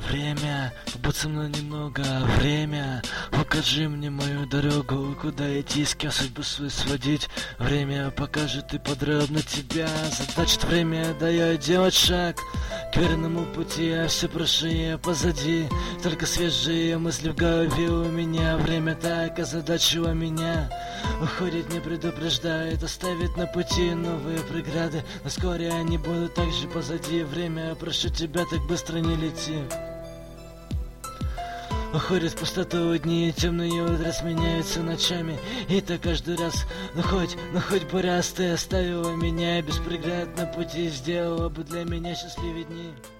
Время, побудь со мной немного, время. Покажи мне мою дорогу, куда идти, с кем судьбу свою сводить. Время покажет и подробно тебя. Задачит время, дает делать шаг к верному пути, а все прошлое позади. Только свежие мысли в голове у меня. Время так озадачило меня. Уходит, не предупреждает, оставит на пути новые преграды. Но вскоре они будут также позади. Время, прошу тебя, так быстро не лети. Уходят в пустоту дни, темные утра сменяются ночами. И так каждый раз, ну хоть бы раз ты оставила меня без преград на пути, сделала бы для меня счастливее дни.